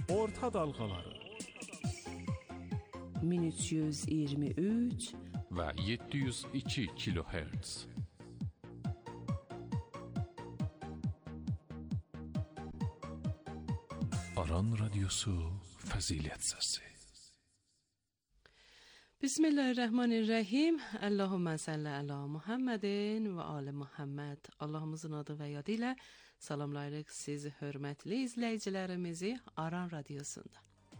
Orta dalğaları 1323 və 702 kHz. Aran Radyosu Fəzilət Səsi. Bismillahirrahmanirrahim. Allahümme salli ala Muhammedin və ali Muhammed. Allahımızın adı və yadı ilə salamlayırıq sizi hörmətli izləyicilərimizi Aran Radyosunda.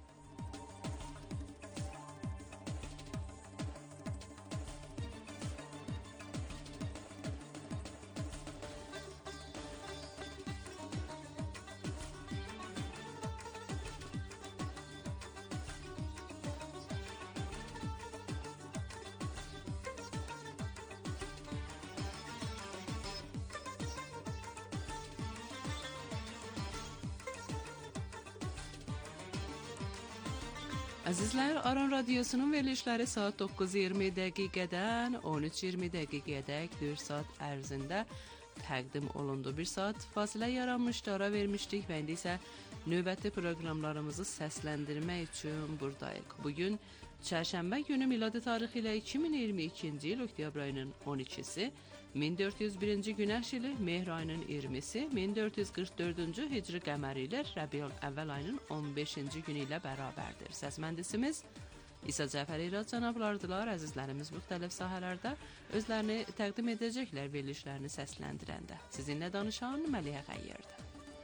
Əzizlər, Aran Radyosunun verilişləri saat 9:20 dəqiqədən 13:20 dəqiqədək 4 saat ərzində təqdim olundu. Bir saat fasilə yaranmışdı, ara vermişdik və indi isə növbəti proqramlarımızı səsləndirmək üçün buradayıq. Bugün Çərşənbə günü miladi tarixi ilə 2022-ci il oktyabr ayının 12-si, 1401-ci günəş ili mehr ayının 20-si, 1444-cü hicri qəməri ilə Rəbiül Əvvəl ayının 15-ci günü ilə bərabərdir. Səs mühəndisimiz İsa Cəfəri İrad cənablardılar. Əzizlərimiz müxtəlif sahələrdə özlərini təqdim edəcəklər verilişlərini səsləndirəndə. Sizinlə danışan Məliyə Xəyyərdir.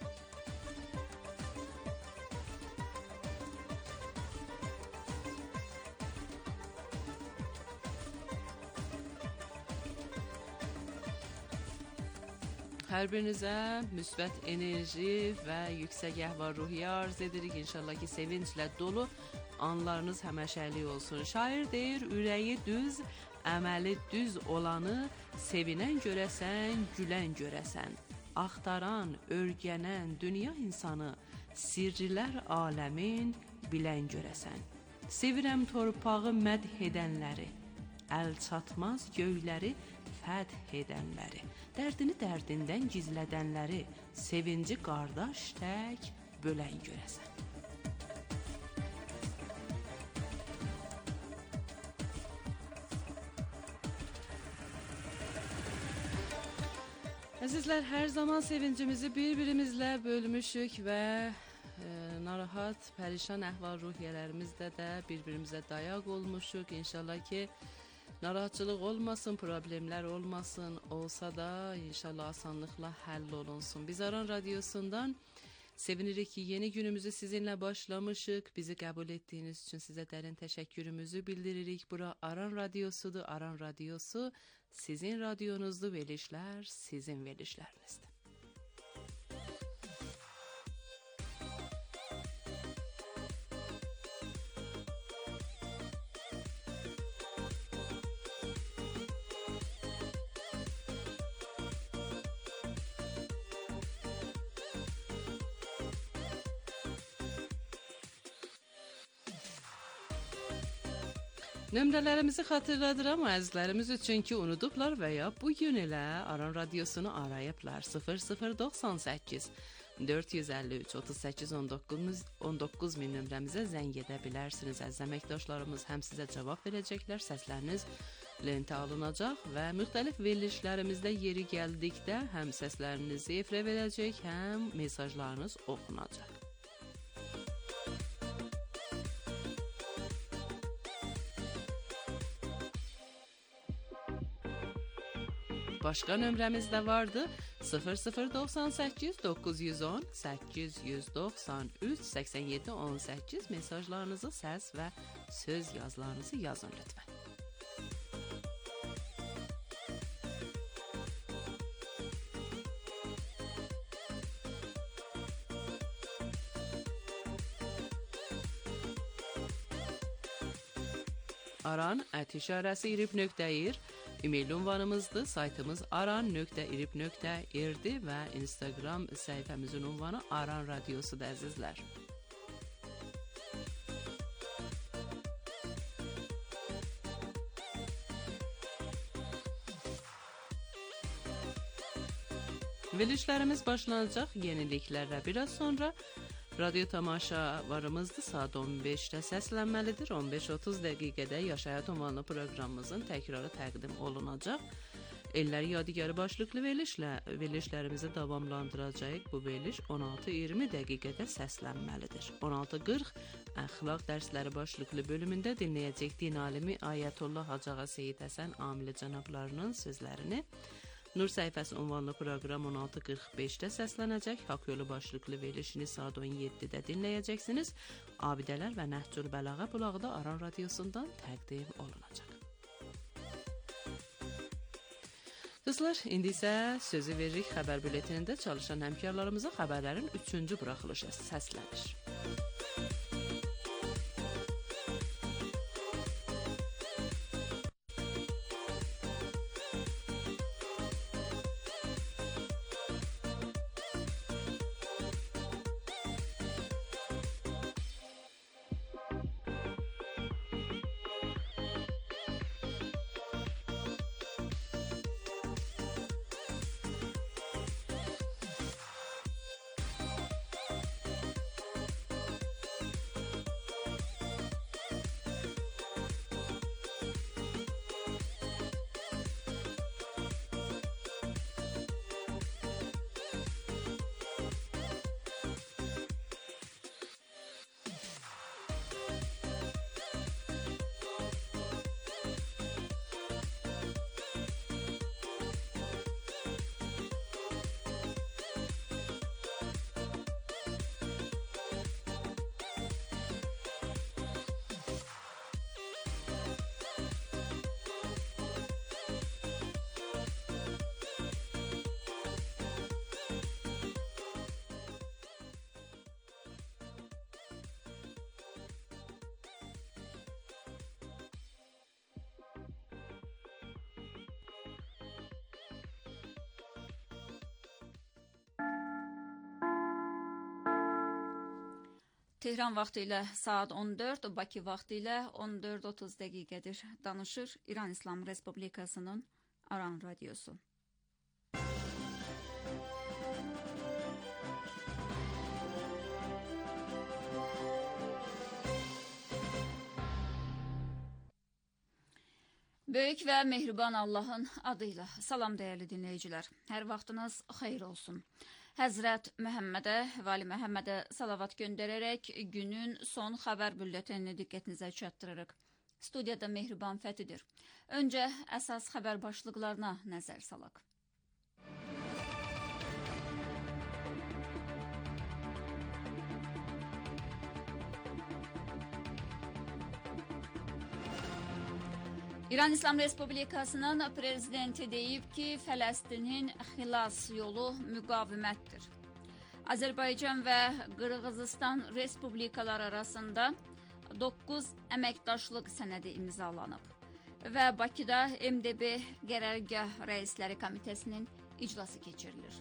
Hər birinizə müsbət enerji və yüksək əhval-ruhiyyə arz edirik. İnşallah ki, sevinclə dolu anlarınız həməşəlik olsun. Şair deyir, ürəyi düz, əməli düz olanı sevinən görəsən, gülən görəsən. Axtaran, örgənən dünya insanı, sirrilər aləmin bilən görəsən. Sevirəm torpağı mədh edənləri, əl çatmaz göyləri fəth edənləri, dərdini dərdindən gizlədənləri, sevinci qardaş tək bölən görəsən. Əzizlər, hər zaman sevincimizi bir-birimizlə bölmüşük və narahat, pərişan əhval-ruhiyyələrimizdə də bir-birimizə dayaq olmuşuq. İnşallah ki, narahatçılıq olmasın, problemlər olmasın, olsa da inşallah asanlıqla həll olunsun. Biz Aran Radyosundan sevinirik ki, yeni günümüzü sizinlə başlamışıq. Bizi qəbul etdiyiniz üçün sizə dərin təşəkkürümüzü bildiririk. Bura Aran Radyosudur. Aran Radyosu sizin radyonuzdur. Verilişlər sizin verilişlərinizdir. Nömrələrimizi xatırladıram əzizlərimiz üçün ki, unudublar və ya bugün elə Aran Radyosunu arayıblar. 0098 453 38 19 min nömrəmizə zəng edə bilərsiniz. Əziz əməkdaşlarımız həm sizə cavab verəcəklər, səsləriniz lentə alınacaq və müxtəlif verilişlərimizdə yeri gəldikdə həm səslərinizi efirə verəcək, həm mesajlarınız oxunacaq. Başqa nömrəmiz də vardı. 0098 910 893 87 18 mesajlarınızı, səs və söz yazılarınızı yazın lütfən. aran@irib.ir e-mail ünvanımızdır. Saytımız aran.irib.ir'dir və Instagram səhifəmizin ünvanı Aran Radyosudur əzizlər. Verilişlərimiz başlanacaq yeniliklərlə biraz sonra. Radio tamaşalarımızda saat 15-də səslənməlidir. 15-30 dəqiqədə Yaşayat ünvanlı proqramımızın təkrarı təqdim olunacaq. Ellər yadigarı başlıqlı verilişlərimizi davamlandıracağıq. Bu veriliş 16-20 dəqiqədə səslənməlidir. 16:40 əxlaq dərsləri başlıqlı bölümündə dinləyəcək din alimi Ayətullah Hacıağa Seyid Həsən Amili cənablarının sözlərini. Nur səhifəsi ünvanlı proqram 16:45-də səslənəcək. Haqq yolu başlıqlı verilişini saat 17-də dinləyəcəksiniz. Abidələr və Nəhcül Bəlağa bulağı da Aran radiosundan təqdim olunacaq. Dostlar, indi isə sözü veririk xəbər bülletenində çalışan həmkarlarımıza xəbərlərin 3-cü buraxılışı səslənir. Tehran vaxtı ilə saat 14, Bakı vaxtı ilə 14:30 dəqiqədir. Danışır İran İslam Respublikasının Aran radiosu. Böyük və mehriban Allahın adıyla salam dəyərli dinləyicilər. Hər vaxtınız xeyir olsun. Həzrət Məhəmmədə və Ali Məhəmmədə salavat göndərərək günün son xəbər bülletenini diqqətinizə çatdırırıq. Studiyada Mehriban Fətidir. Öncə əsas xəbər başlıqlarına nəzər salaq. İran İslam Respublikasının prezidenti deyib ki, Fələstinin xilas yolu müqavimətdir. Azərbaycan və Qırğızistan Respublikaları arasında 9 əməkdaşlıq sənədi imzalanıb və Bakıda MDB Qərargah Rəisləri Komitəsinin iclası keçirilir.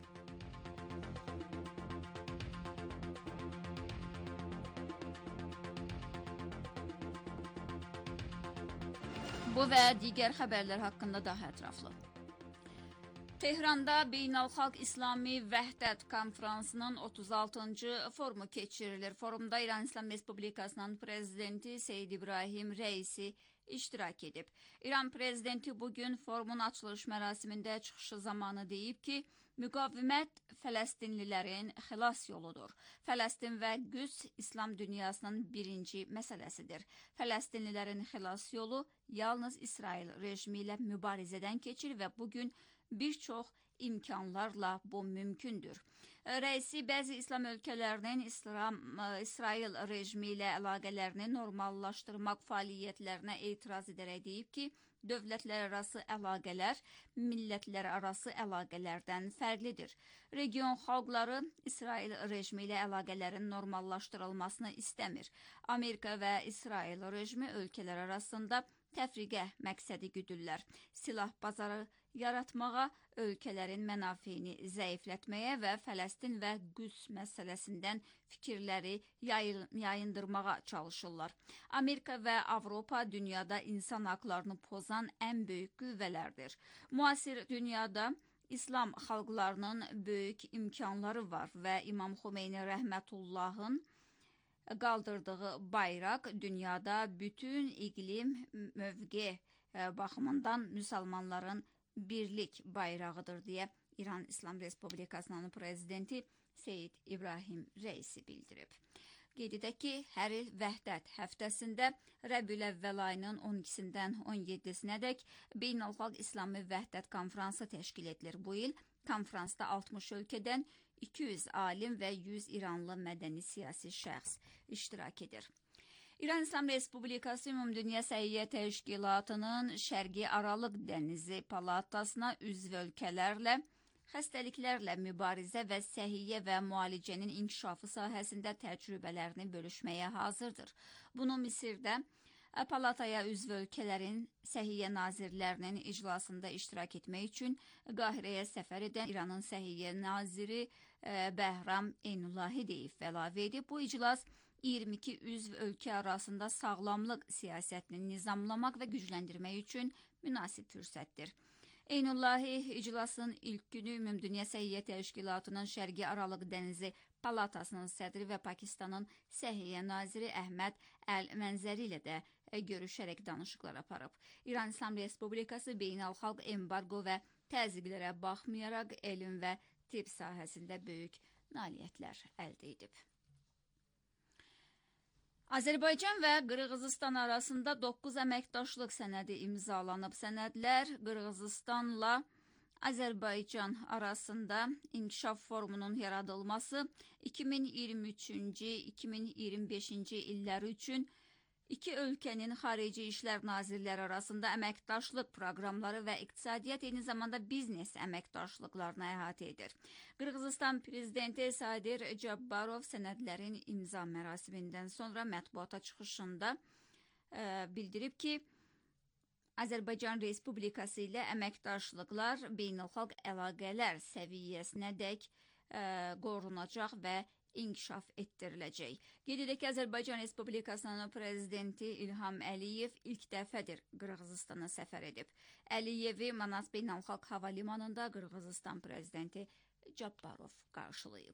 Bu və digər xəbərlər haqqında daha ətraflı. Tehranda Beynəlxalq İslami Vəhdət Konfransının 36-cı forumu keçirilir. Forumda İran İslam Respublikasının prezidenti Seyid İbrahim Rəisi iştirak edib. İran prezidenti bugün forumun açılış mərasimində çıxışı zamanı deyib ki, müqavimət Fələstinlilərin xilas yoludur. Fələstin və Qüds İslam dünyasının birinci məsələsidir. Fələstinlilərin xilas yolu yalnız İsrail rejimi ilə mübarizədən keçir və bugün bir çox imkanlarla bu mümkündür. Rəisi bəzi İslam ölkələrinin İsrail rejimi ilə əlaqələrini normallaşdırmaq fəaliyyətlərinə etiraz edərək deyib ki, dövlətlər arası əlaqələr millətlər arası əlaqələrdən fərqlidir. Region xalqları İsrail rejimi ilə əlaqələrin normallaşdırılmasını istəmir. Amerika və İsrail rejimi ölkələr arasında təfriqə məqsədi güdürlər. Silah bazarı yaratmağa, ölkələrin mənafeyini zəiflətməyə və Fələstin və Qüds məsələsindən fikirləri yayındırmağa çalışırlar. Amerika və Avropa dünyada insan haqlarını pozan ən böyük qüvvələrdir. Müasir dünyada İslam xalqlarının böyük imkanları var və İmam Xomeyni rəhmətullahın qaldırdığı bayraq dünyada bütün iqlim mövqe baxımından müsəlmanların birlik bayrağıdır deyə İran İslam Respublikasının prezidenti Seyid İbrahim Reisi bildirib. Qeyd edək ki, hər il Vəhdət həftəsində Rəbiül-Əvvəl ayının 12-dən 17-sinədək Beynəlxalq İslami Vəhdət konfransı təşkil edilir. Bu il konfransda 60 ölkədən 200 alim və 100 İranlı mədəni siyasi şəxs iştirak edir. İran İslam Respublikası Ümumdünya Səhiyyə Təşkilatının Şərqi Aralıq Dənizi Palatasına üzv ölkələrlə xəstəliklərlə mübarizə və səhiyyə və müalicənin inkişafı sahəsində təcrübələrini bölüşməyə hazırdır. Bunu Misirdə Palataya üzv ölkələrin səhiyyə nazirlərinin iclasında iştirak etmək üçün Qahirəyə səfər edən İranın səhiyyə naziri Bəhram Eynullahi deyib və əlavə edib. Bu iclas 22 üzv ölkə arasında sağlamlıq siyasətini nizamlamaq və gücləndirmək üçün münasib fürsətdir. Eynullahi iclasın ilk günü Ümumdünya Səhiyyə Təşkilatının Şərqi Aralıq Dənizi Palatasının sədri və Pakistanın Səhiyyə naziri Əhməd Əl-Mənzəri ilə də görüşərək danışıqlar aparıb. İran İslam Respublikası beynəlxalq embargo və təzyiqlərə baxmayaraq elm və tibb sahəsində böyük nailiyyətlər əldə edib. Azərbaycan və Qırğızıstan arasında 9 əməkdaşlıq sənədi imzalanıb. Sənədlər Qırğızıstanla Azərbaycan arasında inkişaf forumunun yaradılması 2023-2025-ci illər üçün İki ölkənin xarici işlər nazirləri arasında əməkdaşlıq proqramları və iqtisadiyyat eyni zamanda biznes əməkdaşlıqlarını əhatə edir. Qırğızıstan prezidenti Sadir Cabbarov sənədlərin imza mərasimindən sonra mətbuata çıxışında bildirib ki, Azərbaycan Respublikası ilə əməkdaşlıqlar beynəlxalq əlaqələr səviyyəsinədək qorunacaq və inkişaf etdiriləcək. Qeyd edək ki, Azərbaycan Respublikasının prezidenti İlham Əliyev ilk dəfədir Qırğızıstana səfər edib. Əliyevi Manas Beynəlxalq Hava Limanında Qırğızıstan prezidenti Cabbarov qarşılayıb.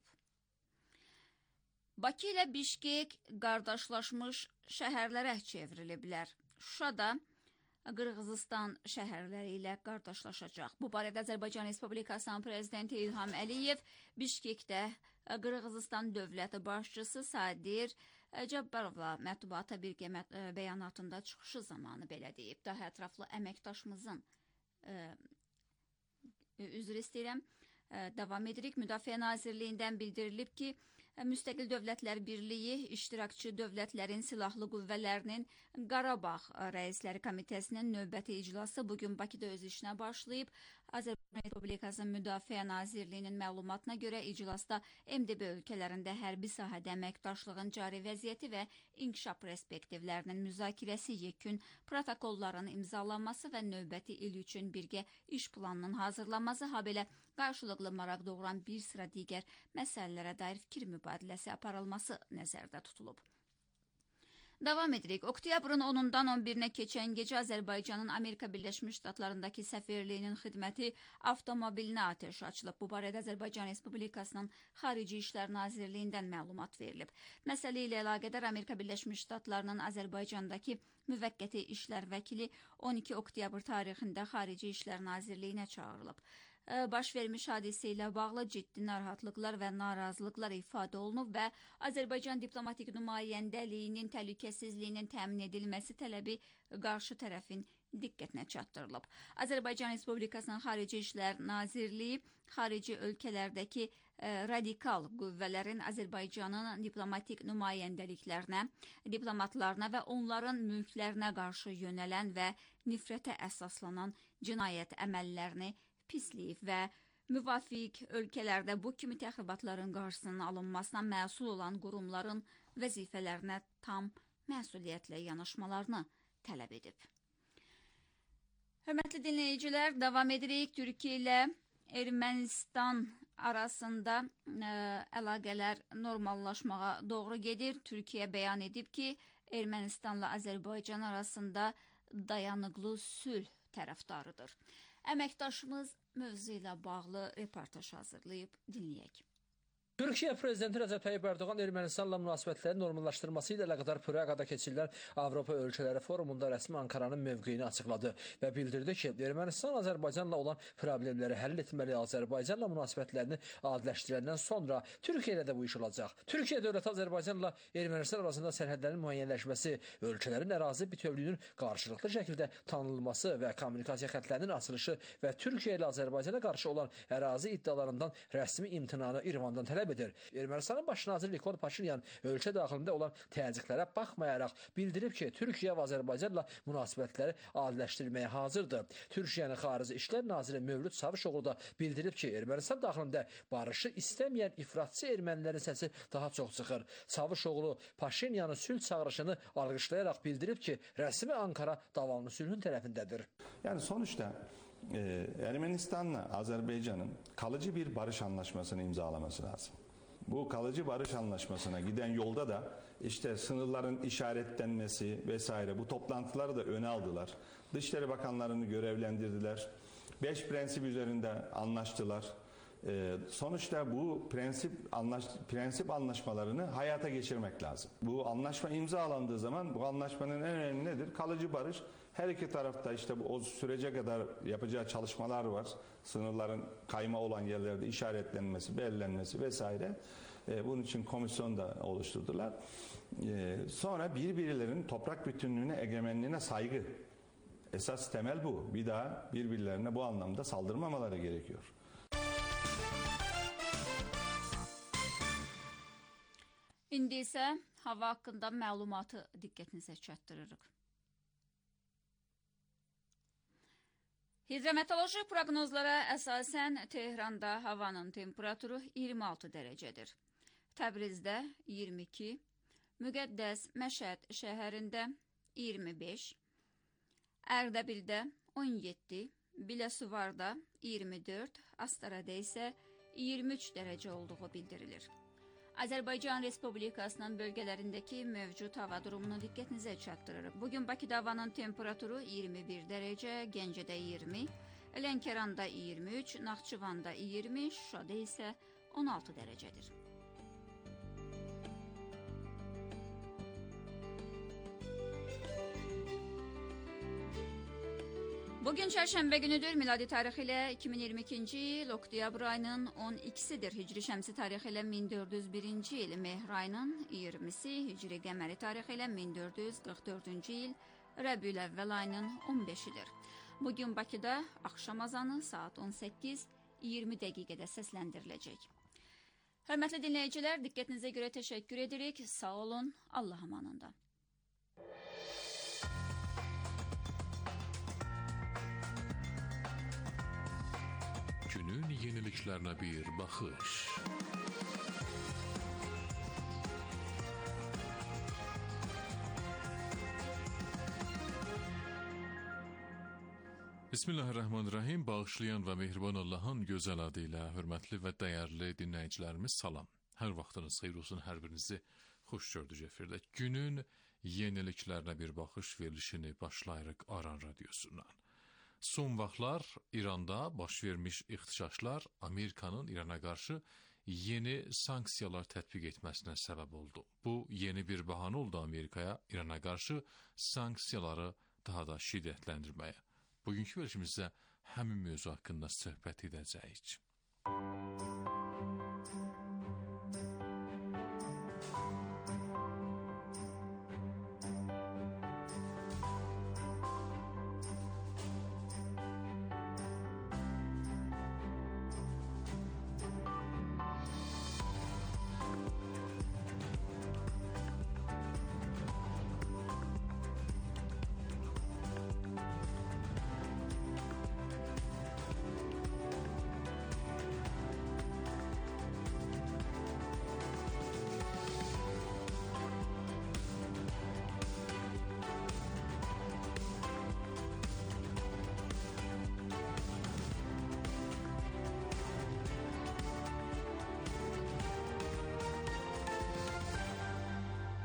Bakı ilə Bişkek qardaşlaşmış şəhərlərə çevriliblər. Şuşada Qırğızıstan şəhərləri ilə qardaşlaşacaq. Bu barədə Azərbaycan Respublikasının prezidenti İlham Əliyev Bişkekdə Qırğızıstan dövləti başçısı Sadir Cabbarovla mətbuata bir bəyanatında çıxışı zamanı belə deyib. Daha ətraflı əməkdaşımızın üzr istəyirəm. Davam edirik. Müdafiə Nazirliyindən bildirilib ki, Müstəqil Dövlətlər Birliyi iştirakçı dövlətlərin silahlı qüvvələrinin Qarabağ Rəisləri Komitəsinin növbəti iclası bugün Bakıda öz işinə başlayıb. Azərbaycan Respublikasının Müdafiə Nazirliyinin məlumatına görə iclasda MDB ölkələrində hərbi sahədə əməkdaşlığın cari vəziyyəti və inkişaf perspektivlərinin müzakirəsi, yekun protokolların imzalanması və növbəti il üçün birgə iş planının hazırlanması, habelə qarşılıqlı maraq doğuran bir sıra digər məsələlərə dair fikir mübadiləsi aparılması nəzərdə tutulub. Davam edirik. Oktyabrın 10-dan 11-nə keçən gecə Azərbaycanın Amerika Birləşmiş Ştatlarındakı səfirliyinin xidməti avtomobilinə atəş açılıb. Bu barədə Azərbaycan Respublikasının Xarici İşlər Nazirliyindən məlumat verilib. Məsələ ilə əlaqədar Amerika Birləşmiş Ştatlarının Azərbaycandakı müvəqqəti işlər vəkili 12 oktyabr tarixində Xarici İşlər Nazirliyinə çağırılıb. Baş vermiş hadisə ilə bağlı ciddi narahatlıqlar və narazılıqlar ifadə olunub və Azərbaycan diplomatik nümayəndəliyinin təhlükəsizliyinin təmin edilməsi tələbi qarşı tərəfin diqqətinə çatdırılıb. Azərbaycan Respublikasının Xarici İşlər Nazirliyi xarici ölkələrdəki radikal qüvvələrin Azərbaycanın diplomatik nümayəndəliklərinə, diplomatlarına və onların mülklərinə qarşı yönələn və nifrətə əsaslanan cinayət əməllərini pisliyib və müvafiq ölkələrdə bu kimi təxribatların qarşısının alınmasına məsul olan qurumların vəzifələrinə tam məsuliyyətlə yanaşmalarını tələb edib. Hörmətli dinləyicilər, davam edirik. Türkiyə ilə Ermənistan arasında əlaqələr normallaşmağa doğru gedir. Türkiyə bəyan edib ki, Ermənistanla Azərbaycan arasında dayanıqlı sülh tərəfdarıdır. Əməkdaşımız mövzu ilə bağlı reportaj hazırlayıb dinləyək. Türkiyə Prezidenti Rəcəb Tayyip Erdoğan Ermənistanla münasibətlərin normallaşdırması ilə əlaqədar Praqada keçirilən Avropa Ölkələri Forumunda rəsmi Ankaranın mövqeyini açıqladı və bildirdi ki, Ermənistan Azərbaycanla olan problemləri həll etməli, Azərbaycanla münasibətlərini adiləşdirəndən sonra Türkiyə ilə də bu iş olacaq. Türkiyə dövləti Azərbaycanla Ermənistan arasında sərhədlərin müəyyənləşməsi, ölkələrin ərazi bütövlüyünün qarşılıqlı şəkildə tanınılması və kommunikasiya xəttlərinin açılışı və Türkiyə ilə Azərbaycana qarşı olan ərazi iddialarından rəsmi imtinanı İrəvandan tələb edir. Ermənistanın baş naziri Nikol Paşinyan ölkə daxilində olan təzyiqlərə baxmayaraq bildirib ki, Türkiyə və Azərbaycanla münasibətləri adiləşdirməyə hazırdır. Türkiyənin Xarici İşlər naziri Mövlüd Çavuşoğlu da bildirib ki, Ermənistan daxilində barışı istəməyən ifratçı ermənilərin səsi daha çox çıxır. Çavuşoğlu Paşinyanın sülh çağırışını alqışlayaraq bildirib ki, rəsmi Ankara davamlı sülhün tərəfindədir. Yani sonuçta Ermenistan'la Azerbaycan'ın kalıcı bir barış anlaşmasını imzalaması lazım. Bu kalıcı barış anlaşmasına giden yolda da işte sınırların işaretlenmesi vesaire bu toplantıları da öne aldılar. Dışişleri Bakanlarını görevlendirdiler. 5 prensip üzerinde anlaştılar. Sonuçta bu prensip anlaşmalarını hayata geçirmek lazım. Bu anlaşma imzalandığı zaman bu anlaşmanın en önemli nedir? Kalıcı barış. Her iki tarafta işte o sürece kadar yapacağı çalışmalar var. Sınırların kayma olan yerlerde işaretlenmesi, belirlenmesi vesaire. Bunun için komisyon da oluşturdular. Sonra birbirlerinin toprak bütünlüğüne, egemenliğine saygı. Esas temel bu. Bir daha birbirlerine bu anlamda saldırmamaları gerekiyor. İndi isə hava haqqında məlumatı diqqətinizə çatdırırıq. Hidrometeoroloji proqnozlara əsasən Tehranda havanın temperaturu 26 dərəcədir. Təbrizdə 22, Müqəddəs Məşəd şəhərində 25, Ərdəbildə 17, Biləsuvarda 24, Astarada isə 23 dərəcə olduğu bildirilir. Azərbaycan Respublikasının bölgələrindəki mövcud hava durumunu diqqətinizə çatdırırıq. Bugün Bakıda havanın temperaturu 21 dərəcə, Gəncədə 20, Lənkəranda 23, Naxçıvanda 20, Şuşada isə 16 dərəcədir. Bugün çərşənbə günüdür. Miladi tarixi ilə 2022-ci il oktyabr ayının 12-sidir. Hicri şəmsi tarixi ilə 1401-ci il, mehr ayının 20-si, hicri qəməri tarixi ilə 1444-cü il, Rəbiül əvvəl ayının 15-idir. Bugün Bakıda axşam azanı saat 18:20 dəqiqədə səsləndiriləcək. Hörmətli dinləyicilər, diqqətinizə görə təşəkkür edirik. Sağ olun, Allah amanında. Günün yeniliklərinə bir baxış. Bismillahirrahmanirrahim. Bağışlayan və mehriban Allahın gözəl adı ilə hörmətli və dəyərli dinləyicilərimiz salam. Hər vaxtınız xeyir olsun, hər birinizi xoş gördük efirdə. Günün yeniliklərinə bir baxış verilişini başlayırıq Aran Radiosundan. Son vaxtlar İranda baş vermiş ixtişaşlar Amerikanın İrana qarşı yeni sanksiyalar tətbiq etməsinə səbəb oldu. Bu, yeni bir bəhanə oldu Amerikaya İrana qarşı sanksiyaları daha da şiddətləndirməyə. Bugünkü verilişimizdə həmin mövzu haqqında söhbət edəcəyik.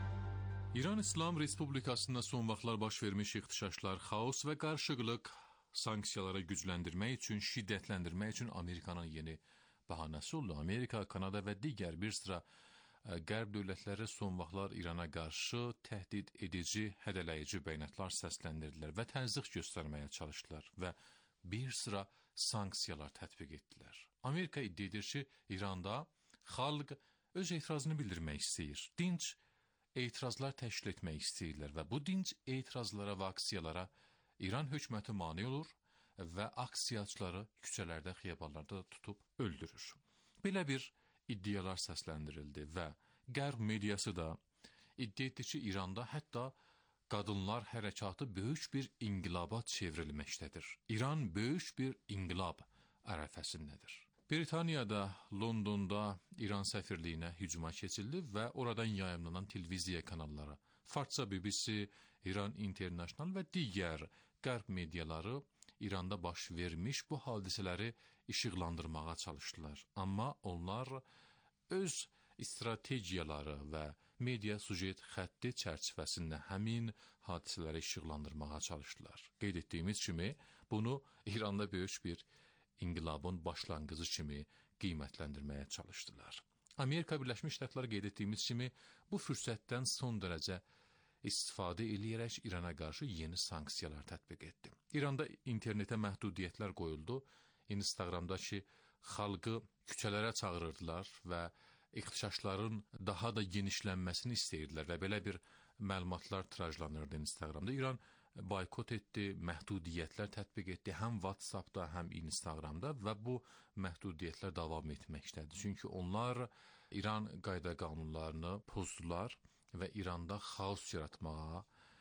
İran İslam Respublikasında son vaxtlar baş vermiş ixtişaşlar xaos və qarışıqlıq sanksiyaları gücləndirmək üçün, şiddətləndirmək üçün Amerikanın yeni bəhanəsi oldu. Amerika, Kanada və digər bir sıra Qərb dövlətləri son vaxtlar İrana qarşı təhdid edici, hədələyici bəyanatlar səsləndirdilər və təzyiq göstərməyə çalışdılar və bir sıra sanksiyalar tətbiq etdilər. Amerika iddia edir ki, İranda xalq öz etirazını bildirmək istəyir. Dinc etirazlar təşkil etmək istəyirlər və bu dinc etirazlara və aksiyalara İran hökuməti mane olur və aksiyaçıları küçələrdə, xiyabanlarda tutub öldürür. Belə bir iddialar səsləndirildi və Qərb mediası da iddia etdi ki, İranda hətta qadınlar hərəkatı böyük bir inqilaba çevrilməkdədir. İran böyük bir inqilab ərəfəsindədir. Britaniyada, Londonda İran səfirliyinə hücuma keçildi və oradan yayımlanan televiziya kanalları, Farsça BBC, İran International və digər Qərb mediaları İranda baş vermiş bu hadisələri işıqlandırmağa çalışdılar. Amma onlar öz strategiyaları və media sujet xətti çərçivəsində həmin hadisələri işıqlandırmağa çalışdılar. Qeyd etdiyimiz kimi, bunu İranda böyük bir inqilabın başlanğıcı kimi qiymətləndirməyə çalışdılar. Amerika Birləşmiş Ştatları qeyd etdiyimiz kimi bu fürsətdən son dərəcə istifadə eləyərək İrana qarşı yeni sanksiyalar tətbiq etdi. İranda internetə məhdudiyyətlər qoyuldu. Instagramdakı xalqı küçələrə çağırırdılar və ixtişaşların daha da genişlənməsini istəyirdilər və belə bir məlumatlar tirajlanırdı Instagramda. İran boykot etdi, məhdudiyyətlər tətbiq etdi, həm WhatsAppda, həm Instagramda və bu məhdudiyyətlər davam etməkdədir. Çünki onlar İran qayda qanunlarını pozdular və İranda xaos yaratmağa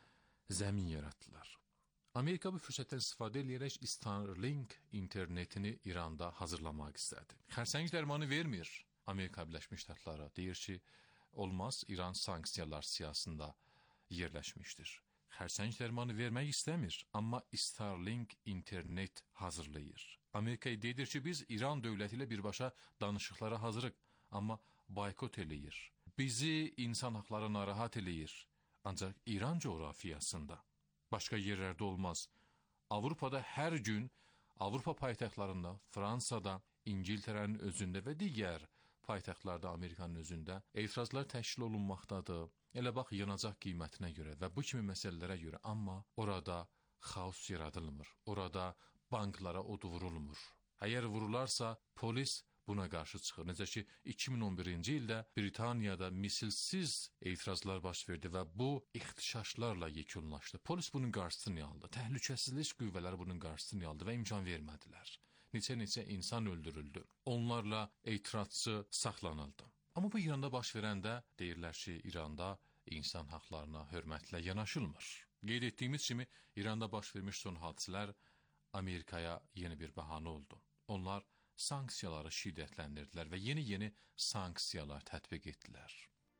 zəmin yaratdılar. Amerika bu fürsətdən istifadə edərək Starlink internetini İranda hazırlamaq istədi. Xərsəng dərmanı vermir Amerika Birləşmiş Ştatları. Deyir ki, olmaz, İran sanksiyalar siyasında yerləşmişdir. Xərsəng dərmanı vermək istəmir, amma Starlink internet hazırlayır. Amerika iddia edir ki, biz İran dövləti ilə birbaşa danışıqlara hazırıq, amma boykot eləyir. Bizi insan haqları narahat eləyir. Ancaq İran coğrafiyasında, başqa yerlərdə olmaz. Avropada hər gün, Avropa paytaxtlarında, Fransada, İngiltərənin özündə və digər paytaxtlarda Amerikanın özündə etirazlar təşkil olunmaqdadır. Elə bax, yanacaq qiymətinə görə və bu kimi məsələlərə görə, amma orada xaos yaradılmır, orada banklara od vurulmur. Əgər vurularsa, polis buna qarşı çıxır. Necə ki, 2011-ci ildə Britaniyada misilsiz etirazlar baş verdi və bu ixtişaşlarla yekunlaşdı. Polis bunun qarşısını aldı, təhlükəsizlik qüvvələri bunun qarşısını aldı və imkan vermədilər. Neçə insan öldürüldü, onlarla etirazçı saxlanıldı. Amma bu İranda baş verəndə deyirlər ki, İranda insan haqlarına hörmətlə yanaşılmır. Qeyd etdiyimiz kimi, İranda baş vermiş son hadisələr Amerikaya yeni bir bəhanə oldu. Onlar sanksiyaları şiddətləndirdilər və yeni sanksiyalar tətbiq etdilər.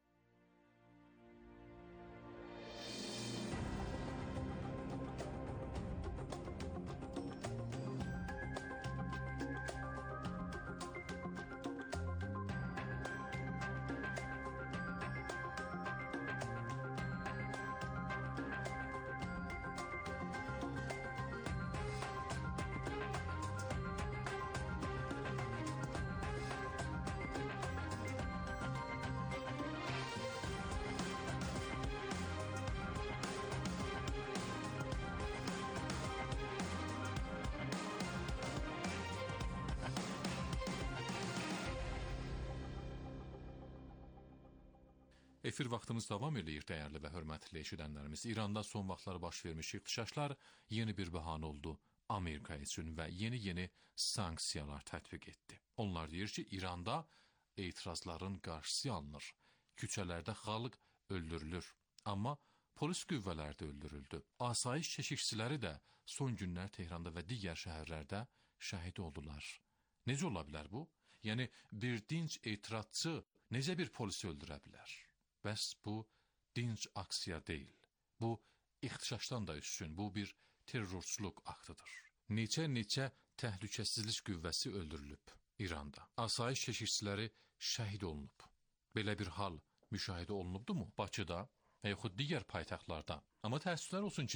Efir vaxtımız davam edir, dəyərli və hörmətli eşidənlərimiz. İranda son vaxtlar baş vermiş ixtişaşlar yeni bir bəhanə oldu Amerika üçün və yeni sanksiyalar tətbiq etdi. Onlar deyir ki, İranda etirazların qarşısı alınır, küçələrdə xalq öldürülür, amma polis qüvvələri də öldürüldü. Asayiş keşikçiləri də son günlər Tehranda və digər şəhərlərdə şəhid oldular. Necə ola bilər bu? Yəni, bir dinc etirazçı necə bir polisi öldürə bilər? Bəs bu dinc aksiya deyil. Bu ixtişaşdan da üstün, bu bir terrorçuluq aktıdır. Neçə təhlükəsizlik qüvvəsi öldürülüb İranda. Asayiş keşikçiləri şəhid olunub. Belə bir hal müşahidə olunubdumu Bakıda və yaxud digər paytaxtlarda? Amma təəssüflər olsun ki,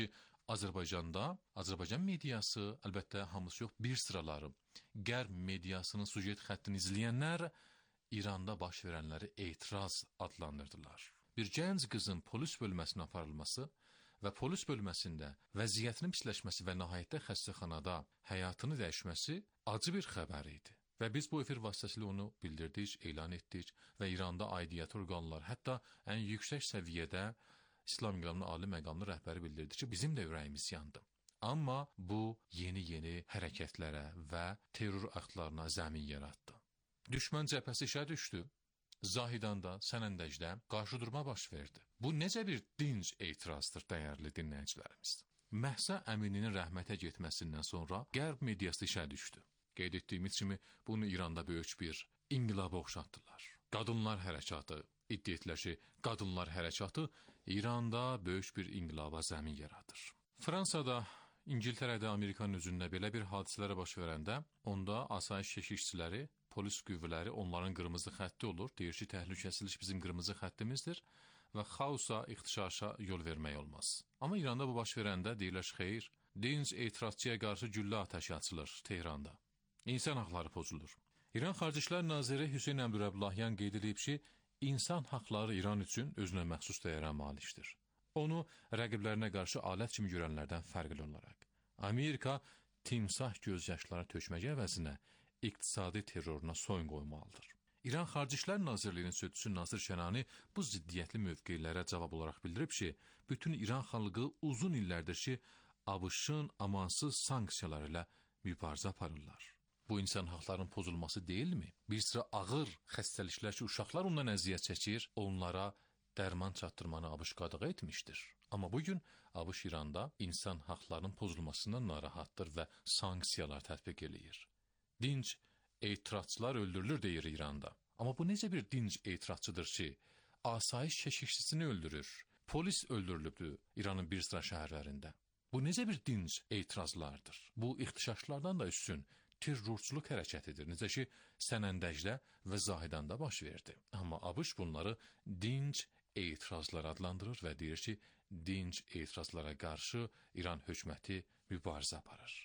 Azərbaycan mediası, əlbəttə hamısı yox, bir sıraları Qərb mediasının sujet xəttini izləyənlər İranda baş verənləri etiraz adlandırdılar. Bir gənc qızın polis bölməsinə aparılması və polis bölməsində vəziyyətinin pisləşməsi və nəhayətdə xəstəxanada həyatını dəyişməsi acı bir xəbər idi. Və biz bu efir vasitəsilə onu bildirdik, elan etdik və İranda aidiyyəti orqanlar, hətta ən yüksək səviyyədə İslam İnqilabının ali məqamlı rəhbəri bildirdi ki, bizim də ürəyimiz yandı. Amma bu yeni hərəkətlərə və terror aktlarına zəmin yaratdı. Düşmən cəbhəsi işə düşdü. Zahidanda, Sənəndəcdə qarşıdurma baş verdi. Bu necə bir dinc etirazdır, dəyərli dinləyicilərimiz. Məhsa Əmininin rəhmətə getməsindən sonra Qərb mediası işə düşdü. Qeyd etdiyimiz kimi bunu İranda böyük bir inqilaba oxşatdılar. Qadınlar hərəkatı, iddia etdilər ki, qadınlar hərəkatı İranda böyük bir inqilaba zəmin yaradır. Fransada, İngiltərədə, Amerikanın özündə belə bir hadisələrə baş verəndə, onda asayiş keşikçiləri, polis qüvvələri onların qırmızı xətti olur. Deyir ki, təhlükəsizlik bizim qırmızı xəttimizdir və xaosa, ixtişaşa yol vermək olmaz. Amma İranda bu baş verəndə deyirlər ki, xeyr, dinc etirazçıya qarşı güllə atəşi açılır Tehranda. İnsan haqları pozulur. İran Xarici İşlər Naziri Hüseyn Əbdülrəbbahyan qeyd edib ki, İnsan haqları İran üçün özünə məxsus dəyərə malikdir. Onu rəqiblərinə qarşı alət kimi görənlərdən fərqli olaraq. Amerika timsah gözyaşları tökmək əvəzinə iqtisadi terroruna son qoymalıdır. İran Xarici İşlər Nazirliyinin sözçüsü Nasir Şənani bu ziddiyyətli mövqelərə cavab olaraq bildirib ki, bütün İran xalqı uzun illərdir ki, ABŞ-ın amansız sanksiyaları ilə mübarizə aparırlar. Bu insan haqlarının pozulması deyilmi? Bir sıra ağır xəstəliklər ki, uşaqlar ondan əziyyət çəkir, onlara dərman çatdırmanı ABŞ qadağan etmişdir. Amma bugün ABŞ İranda insan haqlarının pozulmasından narahatdır və sanksiyalar tətbiq eləyir. Dinc etirazçılar öldürülür deyir İranda. Amma bu necə bir dinc etirazçıdır ki, asayiş keşikçisini öldürür, polis öldürülübdür İranın bir sıra şəhərlərində. Bu necə bir dinc etirazlardır? Bu ixtişaşlardan da üstün terrorçuluq hərəkətidir. Necə ki, Sənəndəcdə və Zahidanda baş verdi. Amma ABŞ bunları dinc etirazlar adlandırır və deyir ki, dinc etirazlara qarşı İran hökuməti mübarizə aparır.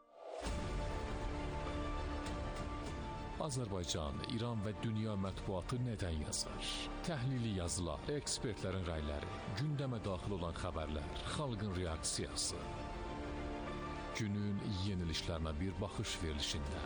Azərbaycan, İran və dünya mətbuatı nədən yazar? Təhlili yazılar, ekspertlərin rəyləri, gündəmə daxil olan xəbərlər, xalqın reaksiyası. Günün yenilişlərinə bir baxış verilişində.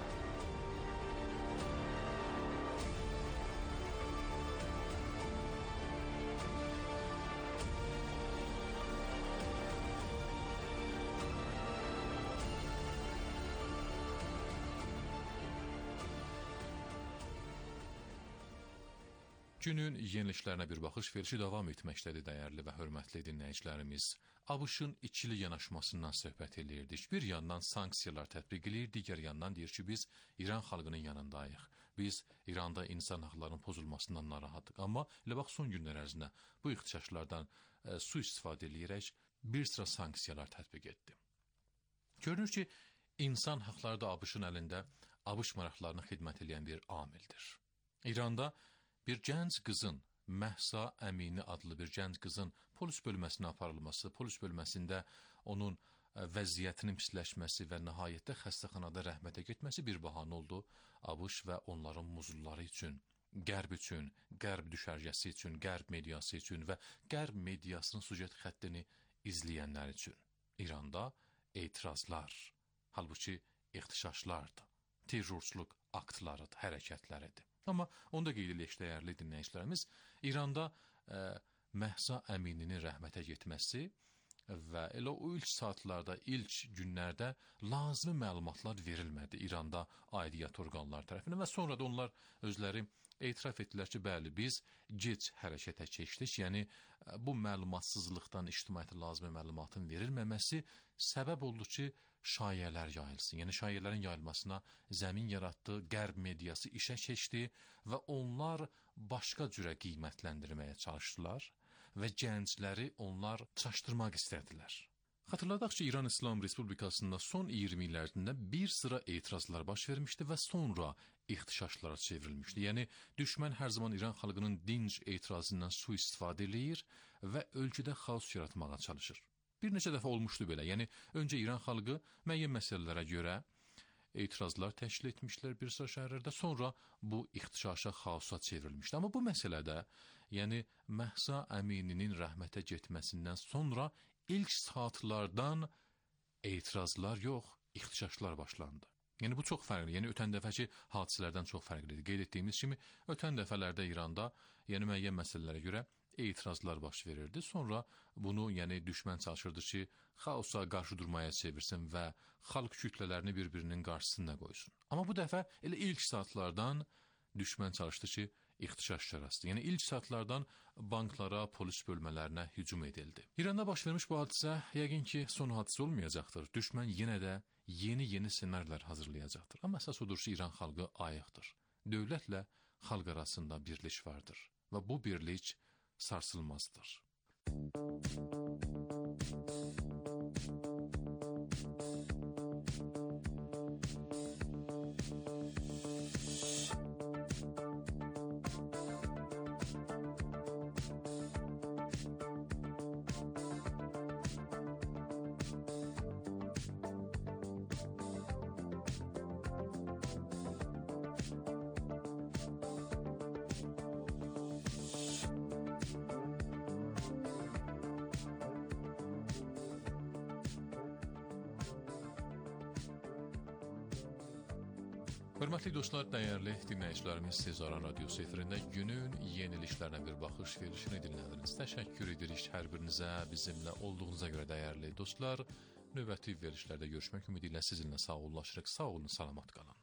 Günün yenilişlərinə bir baxış verilişi davam etməkdədir, dəyərli və hörmətli dinləyicilərimiz. ABŞ-ın ikili yanaşmasından söhbət eləyirdik. Bir yandan sanksiyalar tətbiq eləyir, digər yandan deyir ki, biz İran xalqının yanındayıq. Biz İranda insan haqlarının pozulmasından narahatıq. Amma elə bax, son günlər ərzində bu ixtişaşlardan sui-istifadə eləyərək bir sıra sanksiyalar tətbiq etdi. Görünür ki, insan haqları da ABŞ-ın əlində ABŞ maraqlarına xidmət edən bir amildir. İranda bir gənc qızın, Məhsa Əmini adlı bir gənc qızın polis bölməsinə aparılması, polis bölməsində onun vəziyyətinin pisləşməsi və nəhayətdə xəstəxanada rəhmətə getməsi bir bəhanə oldu ABŞ və onların muzulları üçün, Qərb üçün, Qərb düşərgəsi üçün, Qərb mediası üçün və Qərb mediasının sujet xəttini izləyənlər üçün. İranda etirazlar, halbuki ixtişaşlardır, terrorçuluq aktlarıdır, hərəkətləridir. Amma onda qeyd edək, dəyərli dinləyicilərimiz, İranda Məhsa Əmininin rəhmətə getməsi və elə o ilk saatlarda, ilk günlərdə lazımi məlumatlar verilmədi İranda aidiyyət orqanları tərəfindən və sonra da onlar özləri etiraf etdilər ki, bəli, biz gec hərəkətə keçdik, yəni bu məlumatsızlıqdan ictimaiyyətə lazımi məlumatın verilməməsi səbəb oldu ki, şayələr yayılsın. Yəni şayələrin yayılmasına zəmin yaratdı, Qərb mediası işə keçdi və onlar başqa cürə qiymətləndirməyə çalışdılar və gəncləri onlar çaşdırmaq istədilər. Xatırladaq ki, İran İslam Respublikasında son 20 illərində bir sıra etirazlar baş vermişdi və sonra ixtişaşlara çevrilmişdi. Yəni, düşmən hər zaman İran xalqının dinc etirazından sui-istifadə eləyir və ölkədə xaos yaratmağa çalışır. Bir neçə dəfə olmuşdu belə. Yəni öncə İran xalqı müəyyən məsələlərə görə etirazlar təşkil etmişlər bir sıra şəhərlərdə, sonra bu ixtişaşa, xaosa çevrilmişdi. Amma bu məsələdə, yəni Məhsa Əmininin rəhmətə getməsindən sonra ilk saatlardan etirazlar yox, ixtişaşlar başlandı. Yəni bu çox fərqli. Yəni ötən dəfəki hadisələrdən çox fərqlidir. Qeyd etdiyimiz kimi ötən dəfələrdə İranda, yəni müəyyən məsələlərə görə etirazlar baş verirdi. Sonra bunu, yəni düşmən çalışırdı ki, xaosa qarşı durmaya çevirsin və xalq kütlələrini bir-birinin qarşısına qoysun. Amma bu dəfə elə ilk saatlardan düşmən çalışdı ki, ixtişaş yarasın. Yəni ilk saatlardan banklara, polis bölmələrinə hücum edildi. İranda baş vermiş bu hadisə yəqin ki, son hadisə olmayacaqdır. Düşmən yenə də yeni ssenarilər hazırlayacaqdır. Amma əsas odur ki, İran xalqı ayıqdır. Dövlətlə xalq arasında birlik vardır və bu birlik sarsılmazdır. Hörmətli dostlar, dəyərli dinləyicilərimiz, siz Aran Radiosu efirində günün yeniliklərinə bir baxış verilişini dinlədiniz. Təşəkkür edirik hər birinizə, bizimlə olduğunuza görə dəyərli dostlar. Növbəti verilişlərdə görüşmək ümidi ilə sizinlə sağollaşırıq. Sağ olun, salamat qalın.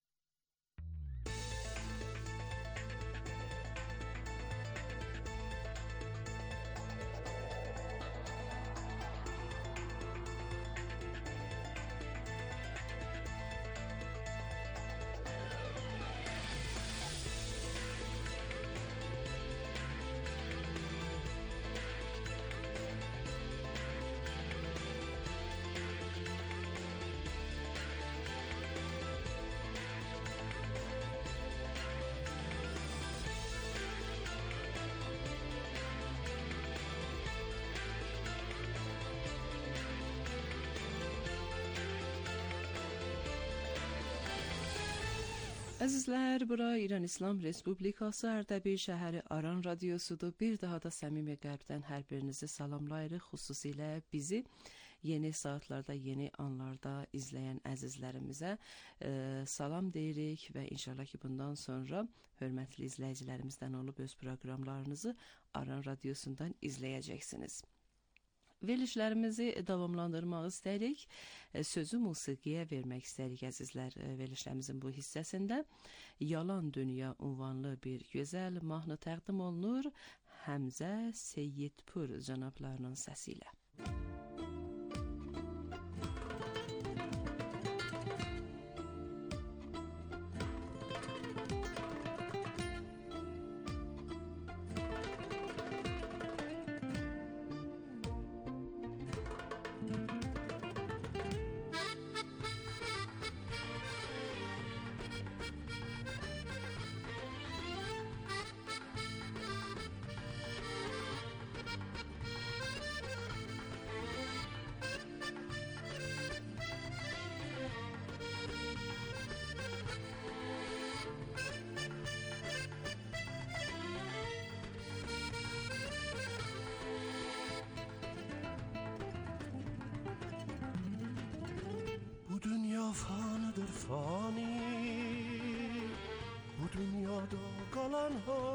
Əzizlər, bura İran İslam Respublikası Ərdəbil şəhəri Aran Radiosudur. Bir daha da səmimi qəlbdən hər birinizi salamlayırıq. Xüsusilə bizi yeni saatlarda, yeni anlarda izləyən əzizlərimizə salam deyirik və inşallah ki, bundan sonra hörmətli izləyicilərimizdən olub öz proqramlarınızı Aran Radiosundan izləyəcəksiniz. Verilişlərimizi davamlandırmaq istəyirik. Sözü musiqiyə vermək istəyirik əzizlər. Verilişlərimizin bu hissəsində Yalan Dünya unvanlı bir gözəl mahnı təqdim olunur Həmzə Seyyidpur cənablarının səsi ilə. Bu dünya fanıdır fani, bu dünyada kalan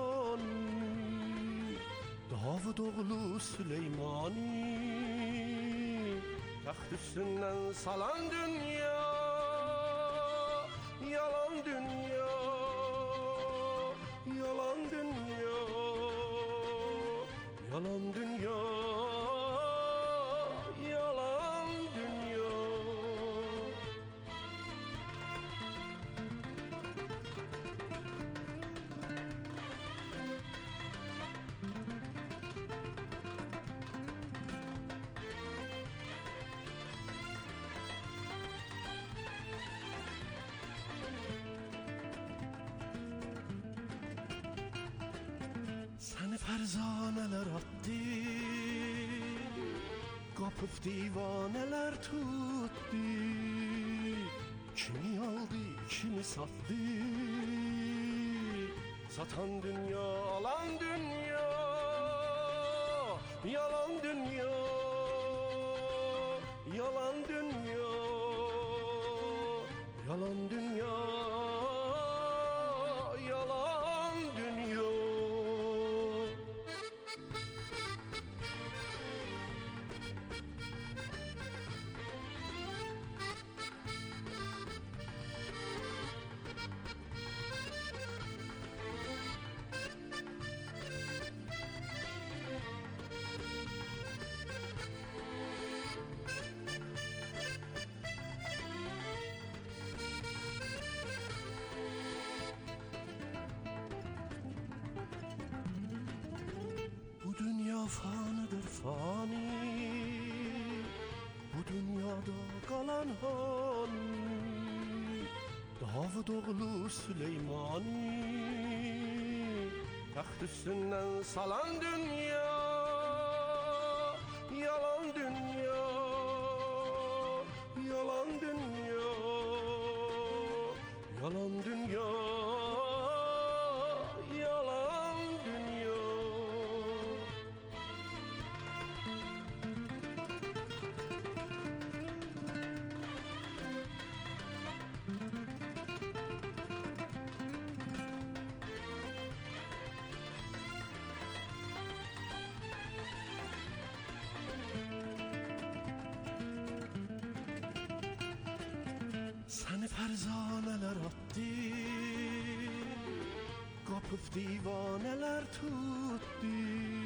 hani, Davud oğlu Süleymani, taxt üstünden salan dünya, yalan dünya, yalan dünya, yalan dünya. Səni fərzanelər attı, Kapıp divaneler tuttu. Kimi aldı, kimi sattı. Satan dünya, alan dünya. Yalan dünya. Yalan dünya. Yalan dünya. Yalan dünya. Bu dünya fanıdır fani. Bu dünyada kalan hani. Davud oğlu Süleymani. Taht üstünden salan dünya. Yalan dünya. Yalan dünya. Yalan dünya. Yalan dünya. Seni ferzaneler attı. Kapıp divaneler tuttu.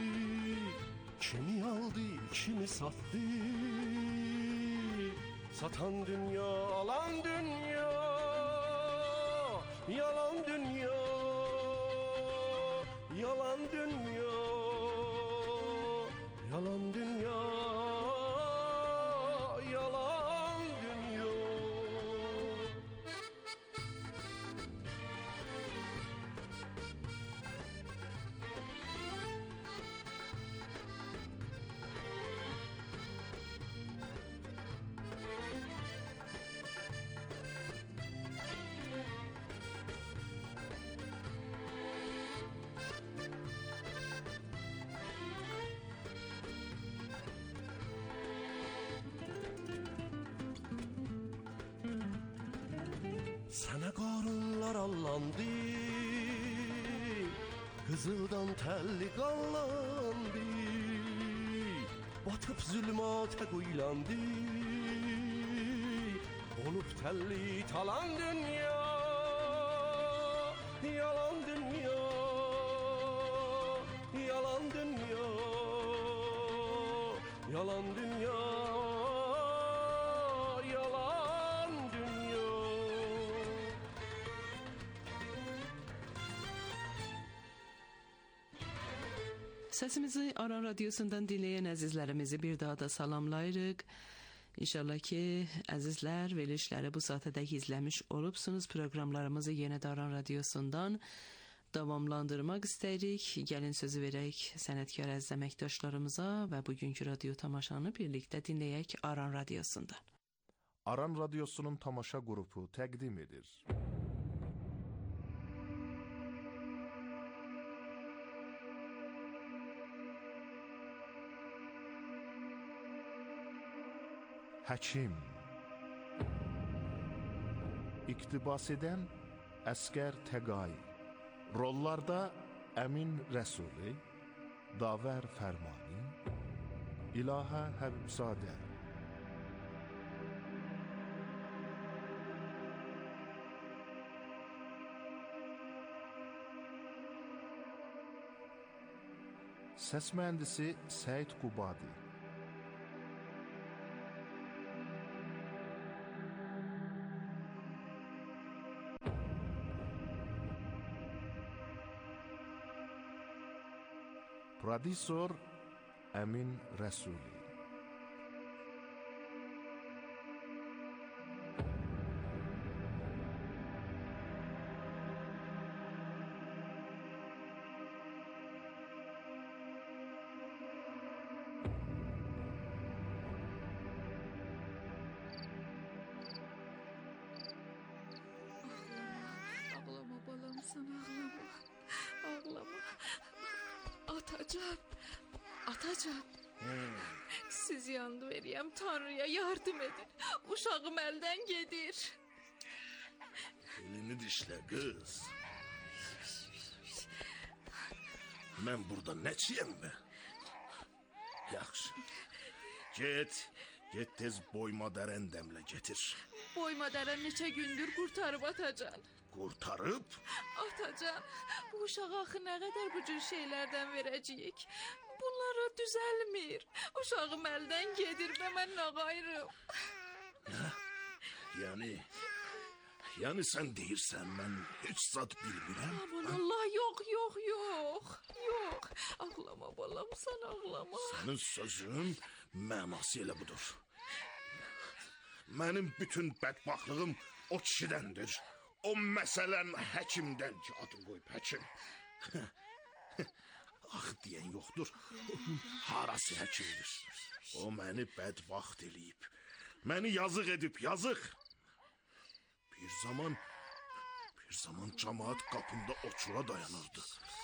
Kimi aldı, kimi sattı. Satan dünya, alan dünya. Yalan dünya. Yalan dünya. Yalan dünya. Yalan dünya. Sana qarınlar allandı. Kızıldan telli qallandı. Batıp zulmata qoylandı. Olub telli talan dünya. Yalan dünya. Yalan dünya. Yalan dünya. Yalan dünya. Səsimizi Aran Radiosundan dinləyən əzizlərimizi bir daha da salamlayırıq. İnşallah ki, əzizlər, verilişləri bu saatədək izləmiş olubsunuz. Proqramlarımızı yenə də Aran Radiosundan davamlandırmaq istəyirik. Gəlin sözü verək sənətkar əziz əməkdaşlarımıza və bugünkü radio tamaşanı birlikdə dinləyək Aran Radiosundan. Aran Radyosu'nun tamaşa grubu təqdim edir. Həkim. İqtibas edən Əskər Təqay. Rollarda Əmin Rəsuli, Davər Fərmani, İlahə Həbibzadə. Səs mühəndisi Səid Qubadi. Prodüsor Əmin Rəsuli. Sen ağlama. Ağlama. Atacan. Siz yandı veriyem, Tanrı'ya yardım edin. Uşağım elden gedir. Elini dişle kız. Ben burada neçiyim mi? Yaxşı. Get tez boyma dərən dəmlə getir. Boyma deren neçe gündür kurtarıp Atacan. Kurtarıp Atacan, bu uşağa axı ne kadar bu cür şeylerden verəcəyik? Bunlara düzelmir. Uşağım elden gedir ve ben ne gayrım? yani sen deyirsən mən heç zat bilmirəm. Aman Allah, yok. Ağlama balam, sen ağlama. Senin sözün mənası elə budur. Mənim bütün bədbaxtlığım o kişidəndir. O məsələn həkimdən ki, adını qoyub həkim. Ax deyən yoxdur. Harası həkimdir. O məni bədbaxt eləyib. Məni yazıq edib, yazıq. Bir zaman cemaat qapımda oçura dayanırdı.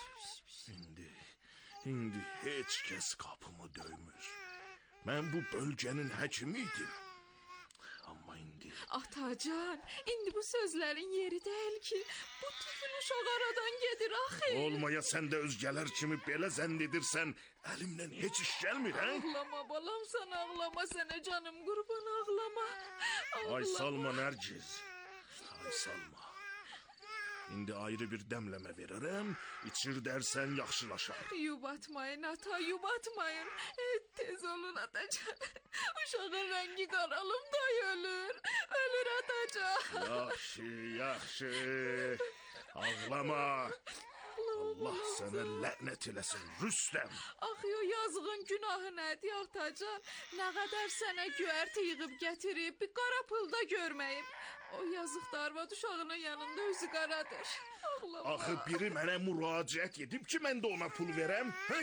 İndi heç kəs qapımı döymür. Mən bu bölgənin həkimi idim. Amma indi... Atacan, indi bu sözlerin yeri değil ki. Bu tifil uşaq aradan gedir axı. Olmaya sen de özgeler kimi belə zənn edirsən, əlimdən heç iş gəlmir, hə? Ağlama balam, sen ağlama, sene canım kurban, ağlama. Ay salma Nərgiz, ay salma. İndi ayrı bir dəmləmə verərəm, içir dərsən yaxşılaşar. Yubatmayın ata, yubatmayın. Tez olun Atacan. Uşağın rengi qaralım da ölür. Ölür Atacan. Yaxşı. Ağlama. Allah sənə lənət eləsin, Rüstəm. Axı o yazığın günahı nədir Atacan? Nə qədər sənə güərti yığıb gətirib, bir qara pılda görməyib. O yazıq da arvad uşağının yanında özü qaradır. Ağlama. Axı biri mənə müraciət edib ki, mən də ona pul verəm. Hə?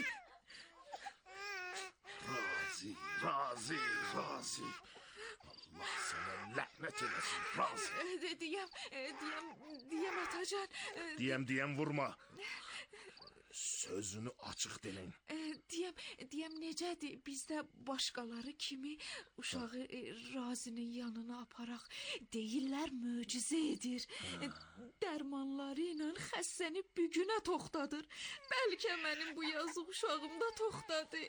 Razi. Allah sənə lənət eləsin, Razi. Diyem Atacan. Diyem vurma. Sözünü açıq deyin. Diyem necədir? Bizdə başqaları kimi uşağı Razinin yanına aparaq. Deyirlər möcüzə edir. Dərmanları ilə xəstəni bügünə toxtadır. Bəlkə mənim bu yazıq uşağım da toxtadı.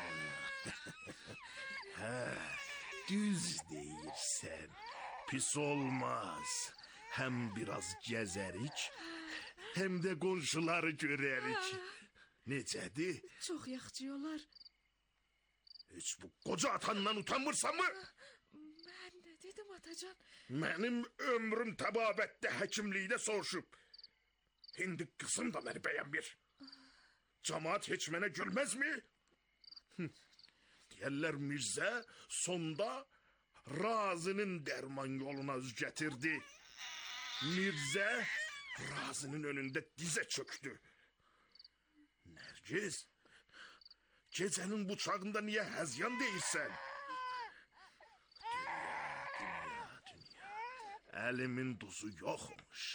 Düz deyirsən. Pis olmaz. Həm biraz gəzərik, həm də qonşuları görərik. Necədir? Çox yaxşı olar. Heç bu qoca atandan utanmırsan mı? Mən nə dedim Atacan? Mənim ömrüm təbabətdə həkimlikdə soruşub. İndi qızım da məni bəyənmir. Camaat heç mənə gülməzmi? Deyərlər Mirzə sonda Razinin dərman yoluna üz gətirdi. Mirzə Razinin önündə dizə çöktü. Nərgiz, gecənin bıçağında niyə həzyan deyirsən? Dünya. Əlimin duzu yoxmuş.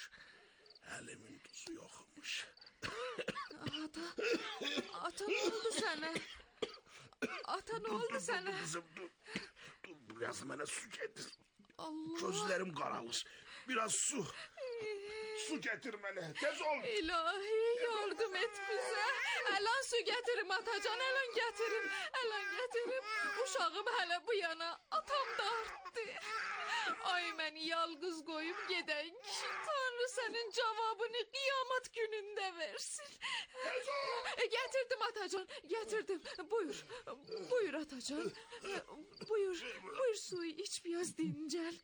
Ata ne oldu sənə? Ata ne oldu sənə? Kızım dur. Biraz mənə su getir. Allah. Gözlerim qaralır. Biraz su. Su getir mənə. Tez ol. İlahi yardım et bize. Elan su getirim Atacan, elan getirim. Uşağım hele bu yana, atam da arttı. Ay məni yalqız koyup geden kişi, Tanrı senin cevabını kıyamet gününde versin. Getirdim Atacan, getirdim. Buyur Atacan. Buyur suyu iç biraz dincel.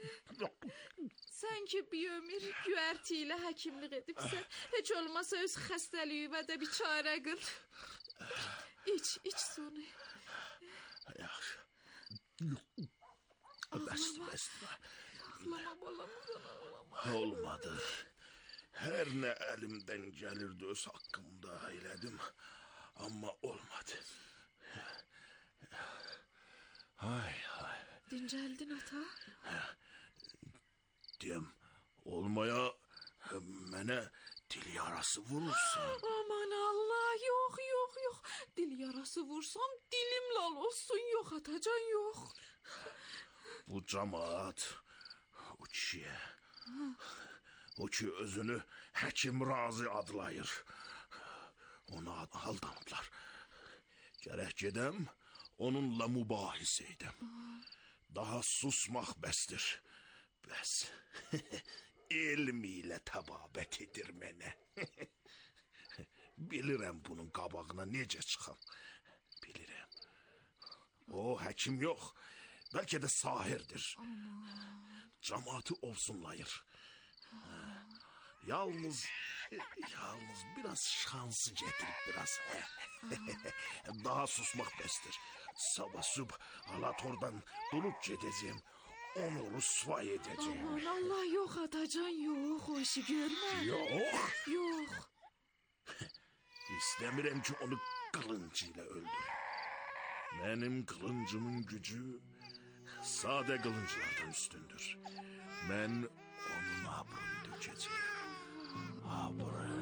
Sen ki bir ömür güvertiyle həkimlik edibsən, heç olmasa öz xəstəliyimə də bir çarə qıl. İç sonu. Yaxşı. Bəsdir. Ağlama balam, ağlama. Olmadı. Hər nə əlimdən gəlirdi öz haqqımda elədim. Amma olmadı. Ay. Dincəldin ata? Deyəm, olmaya mənə yarası vurursan. Aman Allah, yok. Dil yarası vursam dilim lal olsun, yok Atacan, yok. Bu cemaat o ki özünü həkim razı adlayır. Onu aldanıblar. Gərək gedəm, onunla mübahisə edəm. Daha susmaq bəsdir. Bəs elm ilə təbabət edir mənə. Bilirəm bunun qabağına necə çıxam. Bilirəm. O həkim yox, bəlkə də sahirdir. Cemaatı ovsunlayır. Yalnız biraz şansı getirip biraz. Daha susmaq bəsdir. Sabah sübh alatordan durup gedəcəyim. Onu rüsva edəcəyim. Aman Allah, yok Atacan, yok. O işi görmə. Yok. İstəmirəm ki onu qılıncı ilə öldür. Mənim qılıncımın gücü sade qılınclardan üstündür. Mən onun abrını dökəcəyim. Abrı.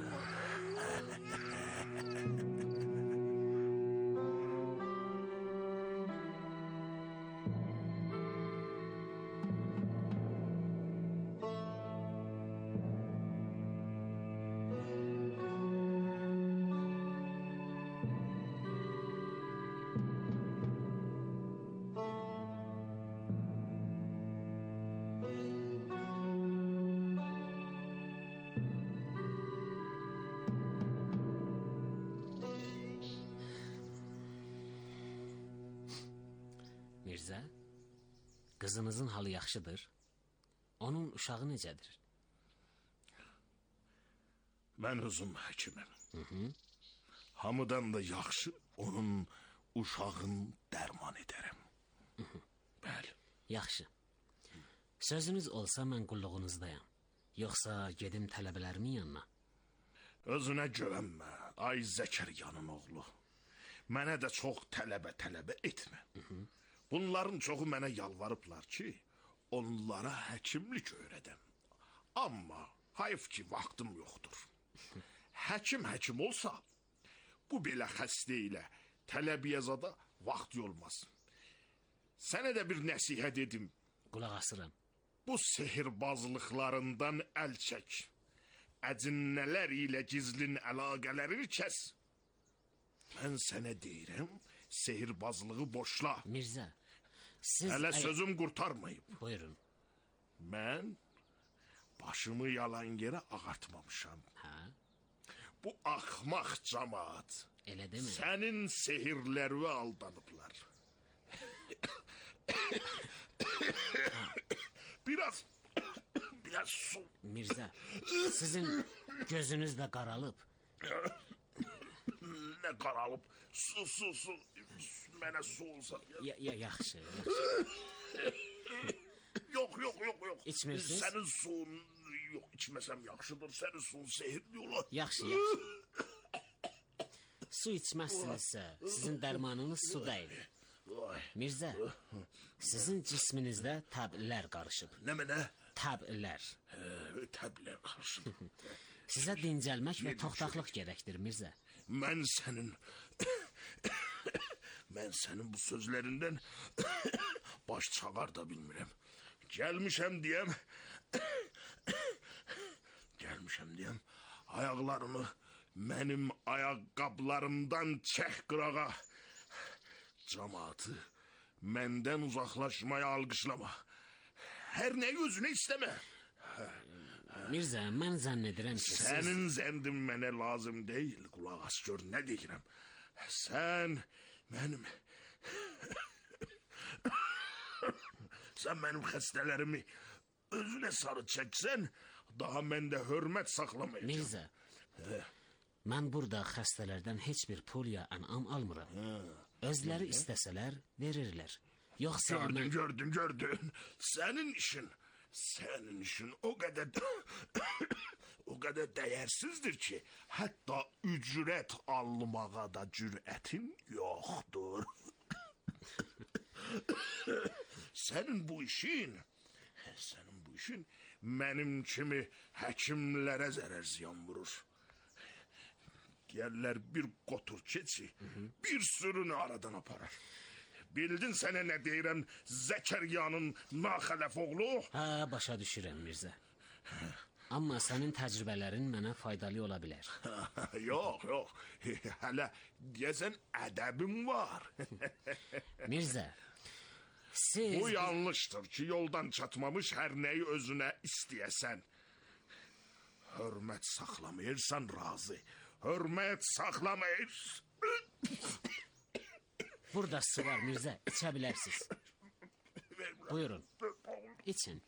Mirzə, qızınızın halı yaxşıdır. Onun uşağı necədir? Mən özüm həkimim. Hamıdan da yaxşı onun uşağın dərman edərəm. Bəli. Yaxşı. Sözünüz olsa mən qulluğunuzdayam. Yoxsa gedim tələbələrimin yanına. Özünə güvənmə, ay Zəkəryanın oğlu. Mənə də çox tələbə etmə. Bunların çoxu mənə yalvarıblar ki, onlara həkimlik öyrədəm. Amma hayf ki, vaxtım yoxdur. Həkim olsa, bu belə xəstə ilə tələbiyə zada vaxt olmaz. Sənə də bir nəsihət edim. Qulaq asıram. Bu sehirbazlıqlarından əl çək. Əcinnələr ilə gizlin əlaqələrini kəs. Mən sənə deyirəm, sehirbazlığı boşla. Mirzə, siz... Hələ sözüm qurtarmayıb. Buyurun. Mən başımı yalan yerə ağartmamışam. Bu axmaq cemaat. Elə demə. Sənin sehirlərini aldanıblar. Biraz su. Mirzə, sizin gözünüz də qaralıb. Nə qaralıb? Su. Mənə su olsa. Yaxşı. Yox. İçmirsiniz? Sənin suyun, yox, içməsəm yaxşıdır. Sənin suyun sehirli olar. Yaxşı. Su içməzsinizsə, sizin dərmanınız su deyil. Mirzə, sizin cisminizdə təblər qarışıb. Nə? Təblər. Təblər qarışıb. Sizə dincəlmək və toxtaqlıq gərəkdir, Mirzə. Mən sənin bu sözlərindən baş çağar da bilmirəm. Gəlmişəm deyəm, ayaqlarını mənim ayaqqablarımdan çək qırağa. Cemaatı məndən uzaqlaşmaya alqışlama. Hər nəyi özünə istəmə. Mirzə, mən zənn edirəm ki, Sənin zəndin mənə lazım deyil. Qulaq as gör nə deyirəm. Sən mənim xəstələrimi özünə sarı çəksən, daha məndə hörmət saxlamayacaq. Mirzə, mən burada xəstələrdən heç bir pul ya ənam almıram. Özləri istəsələr verirlər. Yoxsa Gördün. Sənin işin o qədər dəyərsizdir ki, hətta ücrət almağa da cürətin yoxdur. Sənin bu işin mənim kimi həkimlərə zərər ziyan vurur. Gəllər bir qotur keçi, bir sürünü aradan aparar. Bildin sənə nə deyirəm, Zəkəryanın naxələf oğlu? Hə, başa düşürəm Mirzə. Amma sənin təcrübələrin mənə faydalı ola bilər. Yox, yox. Hələ deyəsən ədəbim var. Mirzə, siz... Bu yanlışdır ki, yoldan çatmamış hər nəyi özünə istəyəsən. Hörmət saxlamayırsan razı. Hörmət saxlamayır. Burada su var Mirzə, içə bilərsiniz. Buyurun, için.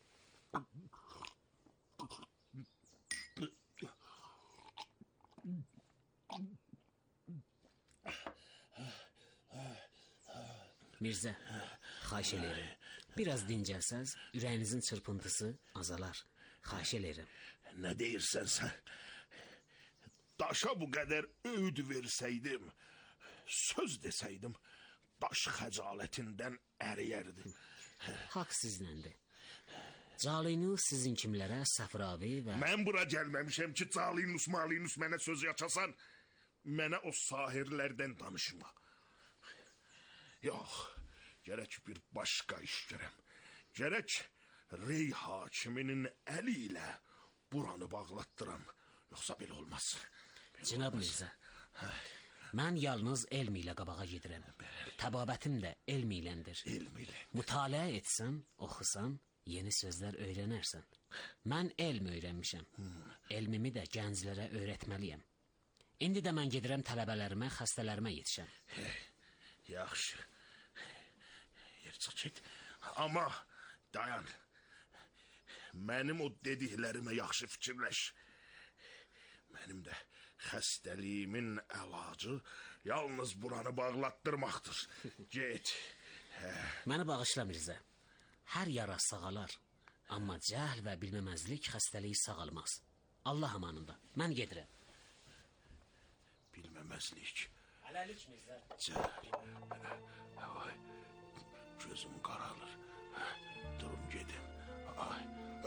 Mirzə, xahiş edirəm. Biraz dincəlsəz, ürəyinizin çırpıntısı azalar. Xahiş edirəm. Nə deyirsən sən? Daşa bu qədər öğüd versəydim, söz desəydim, daş xəcalətindən əriyərdi. Haqq sizinlədir. Calinus sizin kimlərə Səfravi və... Mən bura gəlməmişəm ki, Calinus Malinus mənə söz açasan, mənə o sahirlərdən danışma. Yox, gərək bir başqa iş görəm. Gərək rey hakiminin əli ilə buranı bağlatdıram. Yoxsa belə olmaz. Cənab Mirzə, mən yalnız elm ilə qabağa gedirəm. Təbabətim də elm iləndir. Elm ilə. Mütaliə etsən, oxusan, yeni sözlər öyrənərsən. Mən elm öyrənmişəm. Elmimi də gənclərə öyrətməliyəm. İndi də mən gedirəm tələbələrimə, xəstələrimə yetişəm. Yaxşı. Yer çəkit. Amma dayan. Mənim o dediklərimə yaxşı fikirləş. Mənim də xəstəliyimin əlacı yalnız buranı bağlatdırmaqdır. Get. Məni bağışla Mirzə. Hər yara sağalar. Amma cəhl və bilməməzlik xəstəliyi sağalmaz. Allah amanında. Mən gedirəm. Bilməməzlik. Hələlik Mirzə. Cəhl. Ay, gözüm qaralır. Durum gedim. Ay.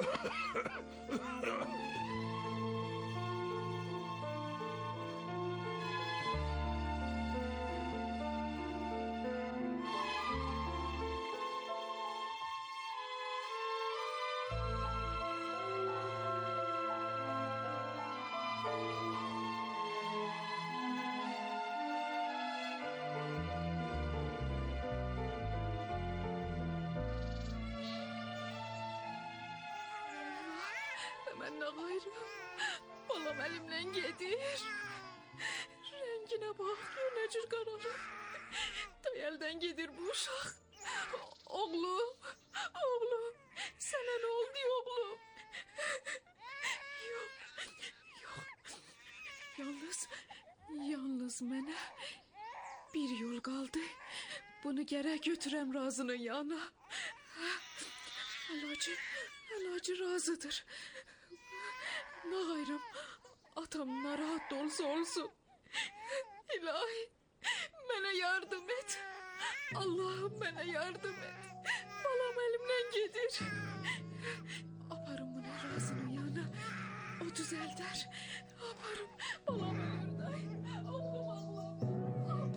Mən nə qayrım? Balam əlimdən gedir. Rənginə bax, gör nə cür qaralır. Əldən gedir bu uşaq. Oğlum, oğlum, sənə nə oldu oğlum? Yox. Yalnız mənə bir yol qaldı. Bunu gərək götürəm Razının yanına. Əlacı razıdır. Nə qayrım, atam narahat da olsun. İlahi, mənə yardım et. Allah'ım mənə yardım et. Balam əlimdən gedir. Aparım bunu Razının yanına. O düzəldər. Aparım, balam ölür day. Oğlum Allah'ım.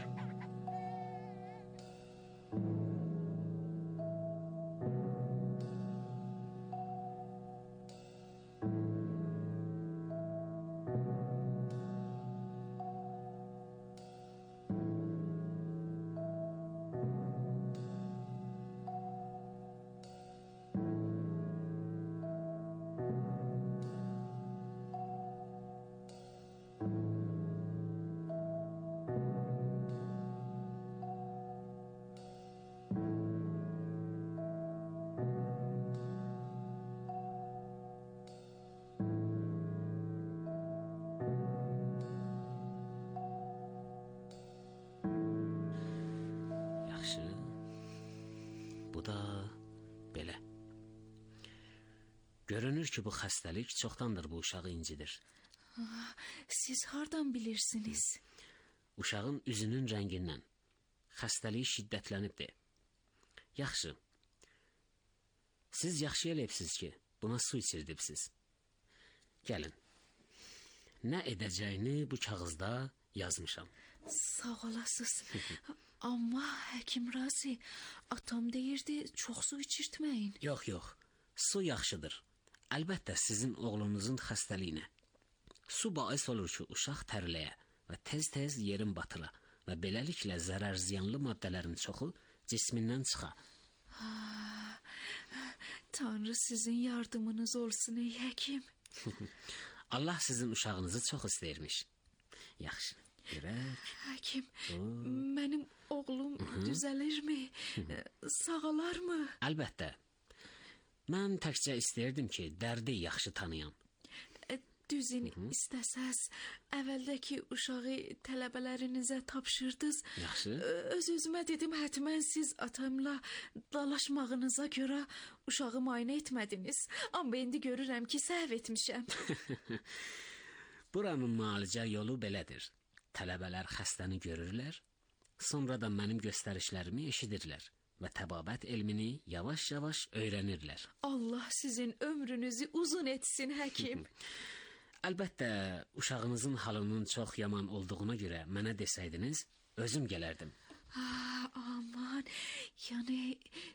Yaxşı. Bu da belə. Görünür ki, bu xəstəlik çoxdandır bu uşağı incidir. Siz hardan bilirsiniz? Uşağın üzünün rəngindən. Xəstəliyi şiddətlənibdir. Yaxşı. Siz yaxşı eləyibsiz ki, buna su içirdibsiz. Gəlin. nə edəcəyini bu kağızda yazmışam. Sağ olasınız. Amma həkim Razi, atam deyirdi, çox su içirtməyin. Yox, yox. Su yaxşıdır. Əlbəttə sizin oğlunuzun xəstəliyinə. Su bais olur ki, uşaq tərləyə və tez-tez yerin batıra və beləliklə zərər ziyanlı maddələrin çoxu cismindən çıxa. Tanrı sizin yardımınız olsun ey həkim. Allah sizin uşağınızı çox istəyirmiş. Yaxşı, görək. Həkim, mənim oğlum düzəlirmi? Sağalarmı? Əlbəttə. Mən təkcə istəyirdim ki, dərdi yaxşı tanıyam. Düzün istəsəz, əvvəldəki uşağı tələbələrinizə tapşırdınız. Yaxşı. Öz-özümə dedim, hətmən siz atamla dalaşmağınıza görə uşağı müayinə etmədiniz. Amma indi görürəm ki, səhv etmişəm. Buranın müalicə yolu belədir. Tələbələr xəstəni görürlər, sonra da mənim göstərişlərimi eşidirlər və təbabət elmini yavaş-yavaş öyrənirlər. Allah sizin ömrünüzü uzun etsin, həkim. Əlbəttə, uşağınızın halının çox yaman olduğuna görə mənə desəydiniz, özüm gələrdim. Aman, yəni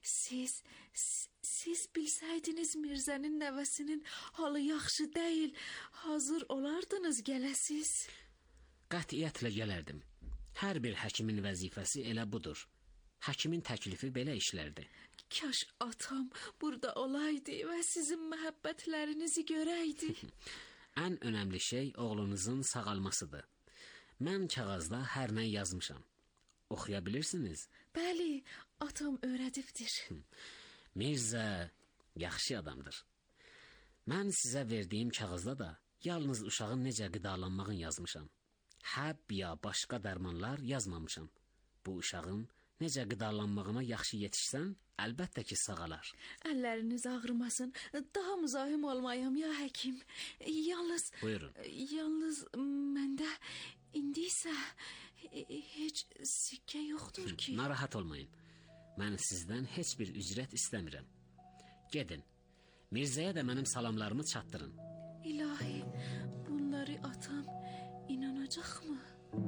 siz bilsəydiniz Mirzənin nəvəsinin halı yaxşı deyil, hazır olardınız gələsiz. Qətiyyətlə gələrdim. Hər bir həkimin vəzifəsi elə budur. Həkimin təklifi belə işlərdi. Kaş atam burada olaydı və sizin məhəbbətlərinizi görəydi. Ən önəmli şey oğlunuzun sağalmasıdır. Mən kağızda hər nə yazmışam. Oxuya bilirsiniz? Bəli, atam öyrədibdir. Mirzə yaxşı adamdır. Mən sizə verdiyim kağızda da yalnız uşağın necə qidalanmağını yazmışam. Həb ya başqa dərmanlar yazmamışam. Bu uşağın necə qidalanmağına yaxşı yetişsən, əlbəttə ki, sağalar. Əlləriniz ağrımasın, daha müzahim olmayam ya həkim. Buyurun. Yalnız məndə indi isə heç sikkə yoxdur ki. Narahat olmayın. Mən sizdən heç bir ücrət istəmirəm. Gedin. Mirzəyə də mənim salamlarımı çatdırın. İlahi, bunları atam inanacaqmı?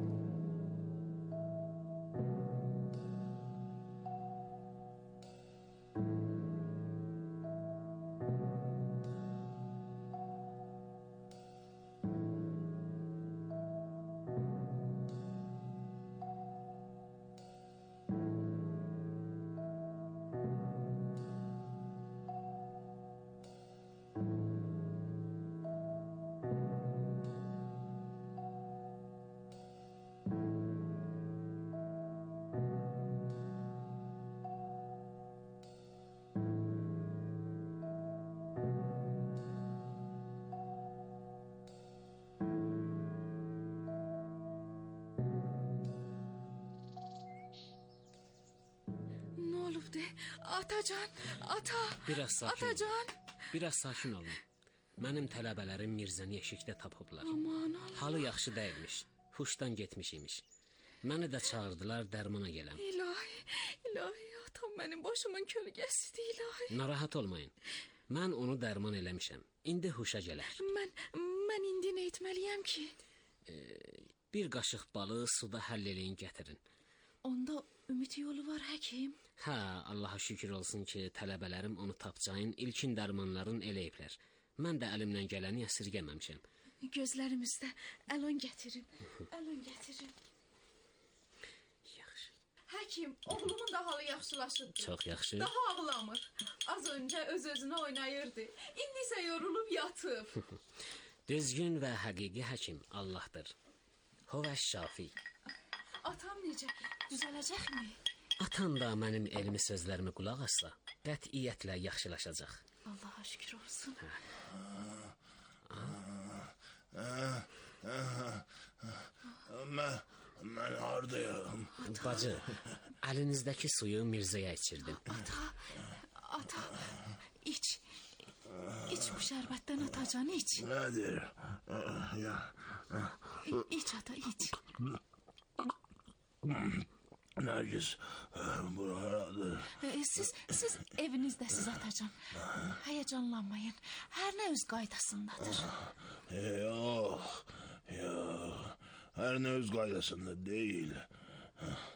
Atacan, ata, Biraz sakin atacan. olun. Biraz sakin olun. Mənim tələbələrim Mirzəni eşikdə tapıblar. Aman Allah. Halı yaxşı dəyilmiş, huşdan getmiş imiş. Məni də çağırdılar dərmana gələm. İlahi, atam mənim başımın kölgəsidir, ilahi. Narahat olmayın. Mən onu dərman eləmişəm. İndi huşa gələr. Mən indi nə etməliyəm ki? Bir qaşıq balı suda həll eləyin gətirin. Onda ümid yolu var, həkim. Hə, Allaha şükür olsun ki, tələbələrim onu tapcayın ilkin dərmanların eləyiblər. Mən də əlimdən gələni əsirgəməmişəm. Gözlərimizdə əlon gətirin. Yaxşı. Həkim, oğlumun da halı yaxşılaşıb. Çox yaxşı. Daha ağlamır. Az öncə öz-özünə oynayırdı. İndi isə yorulub yatıb. Düzgün və həqiqi həkim Allahdır. Huvəş şafi. Atam necə? Düzələcəkmi? Atan da mənim elmi sözlərimi qulaq assa, qətiyyətlə yaxşılaşacaq. Allaha şükür olsun. Mən hardayam? Bacı, əlinizdəki suyu Mirzəyə içirdim. Ata, iç bu şərbətdən atacan, iç. Nədir? İç ata, iç. Nərgiz, buradır. Siz evinizdəsiz atacan. Həyəcanlanmayın. Hər nə öz qaydasındadır. Yox, Yox, hər nə öz qaydasında deyil.